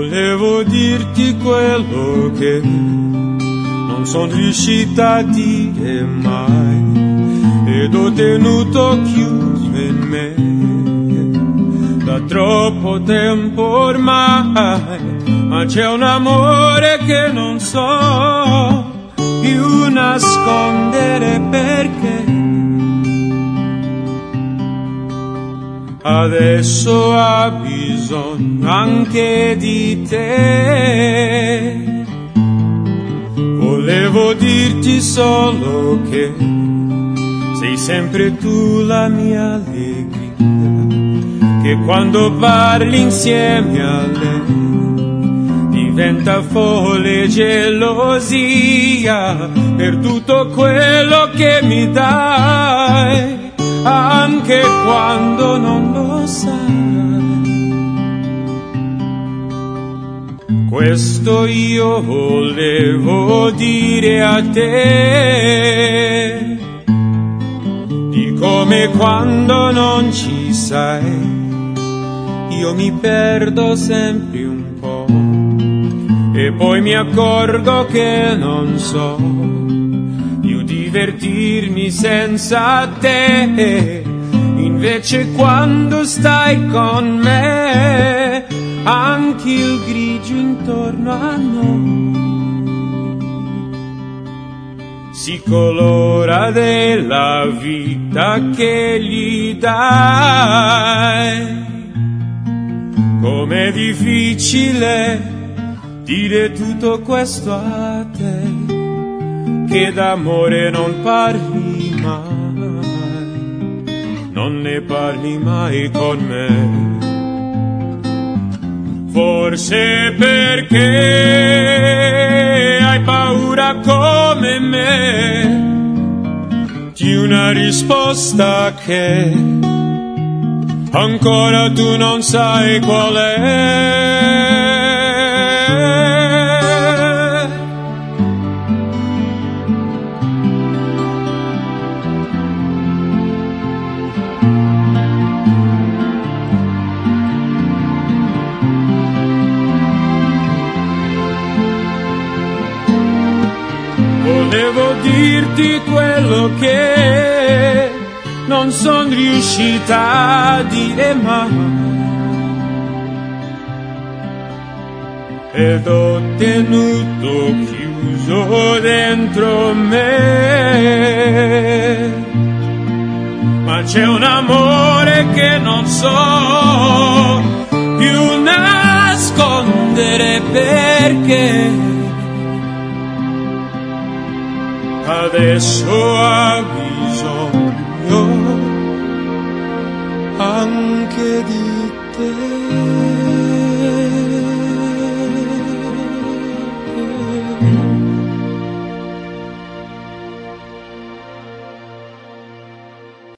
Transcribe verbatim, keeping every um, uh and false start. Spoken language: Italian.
Volevo dirti quello che non sono riuscita a dire mai, ed ho tenuto chiuso in me da troppo tempo ormai. Ma c'è un amore che non so più nascondere, perché adesso ha bisogno anche di te. Volevo dirti solo che sei sempre tu la mia allegria, che quando parli insieme a lei diventa folle gelosia per tutto quello che mi dai, anche quando non lo sai. Questo io volevo dire a te, di come quando non ci sei io mi perdo sempre un po', e poi mi accorgo che non so più divertirmi senza te. Invece quando stai con me anche il grigio intorno a noi si colora della vita che gli dai. Com'è difficile dire tutto questo a te, che d'amore non parli mai, non ne parli mai con me. Forse perché hai paura come me di una risposta che ancora tu non sai qual è. Volevo dirti quello che non son riuscita a dire mai, ed ho tenuto chiuso dentro me. Ma c'è un amore che non so più nascondere, perché adesso ha bisogno anche di te.